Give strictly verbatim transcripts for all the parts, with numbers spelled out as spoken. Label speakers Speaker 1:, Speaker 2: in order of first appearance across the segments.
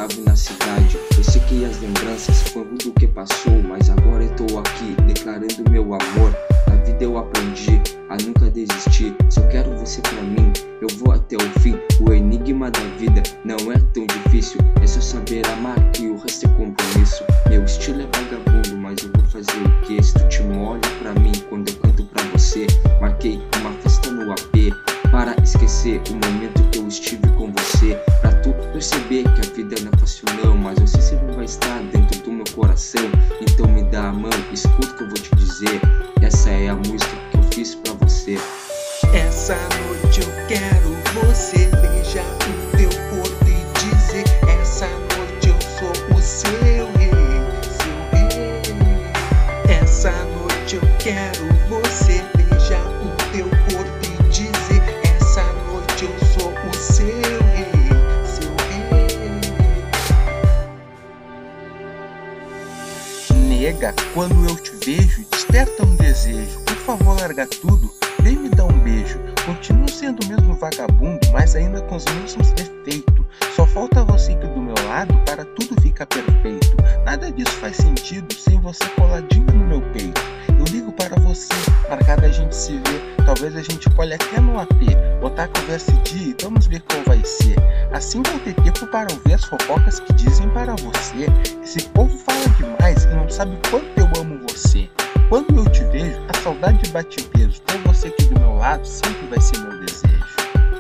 Speaker 1: morava na cidade. Eu sei que as lembranças foi tudo que passou, mas agora eu tô aqui declarando meu amor. Na vida eu aprendi a nunca desistir. Se eu quero você pra mim, eu vou até o fim. O enigma da vida não é tão difícil, é só saber amar que o resto é compromisso. Meu estilo é vagabundo, mas eu vou fazer o que? Se tu te molha pra mim quando eu canto pra você. Marquei uma festa no A P para esquecer o momento que eu estive com você. Pra tu perceber que a vida não é fácil não, mas você sempre vai estar dentro do meu coração. Então me dá a mão, escuta o que eu vou te dizer. Essa é a música que eu fiz pra você.
Speaker 2: Essa noite eu quero você beijar o teu corpo e dizer: essa noite eu sou o seu rei, seu rei. Essa noite eu quero você beijar o teu corpo e dizer: essa noite eu sou o seu rei, seu rei. Nega, quando eu te vejo, desperta um desejo. Por favor, larga tudo, vem me dar um beijo. Continuo sendo o mesmo vagabundo, mas ainda com os mesmos defeitos. Só falta você aqui do meu lado para tudo ficar perfeito. Nada disso faz sentido sem você coladinho no meu peito. Eu ligo para você, marcada a gente se ver. Talvez a gente colhe até no A P. Botar a conversa em dia e vamos ver qual vai ser. Assim vou ter tempo para ouvir as fofocas que dizem para você. Esse povo fala demais e não sabe quanto eu amo você. Quando eu te vejo, a saudade bate peso. Ter você aqui do meu lado sempre vai ser meu desejo.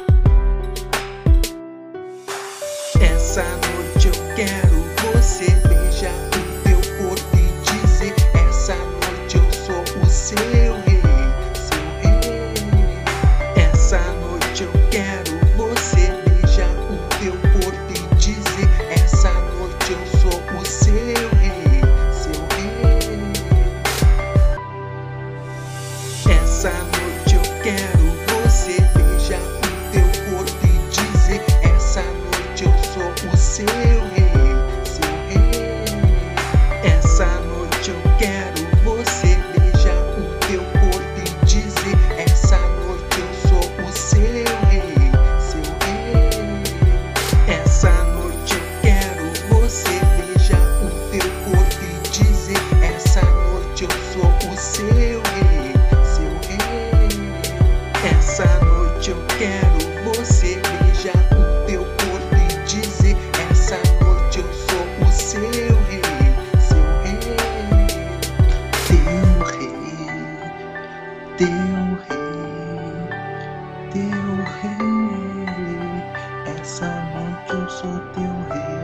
Speaker 2: Essa noite eu quero você beijar o teu corpo e dizer: essa noite eu sou o seu rei, seu rei. Essa noite eu quero você beijar o teu corpo e dizer: essa noite eu sou o seu rei, seu rei. Essa noite eu quero você beijar o teu corpo e dizer: essa noite eu sou o seu rei, seu rei. Essa noite eu quero você beijar o teu corpo e dizer: essa noite eu sou o seu rei, seu rei. Essa noite eu quero você beijar o teu corpo e dizer: essa noite eu sou o seu rei, seu rei. Essa noite eu quero você beijar o teu corpo e dizer: essa noite eu sou o seu rei, seu rei. Teu rei, teu rei, teu rei. Essa noite eu sou teu rei.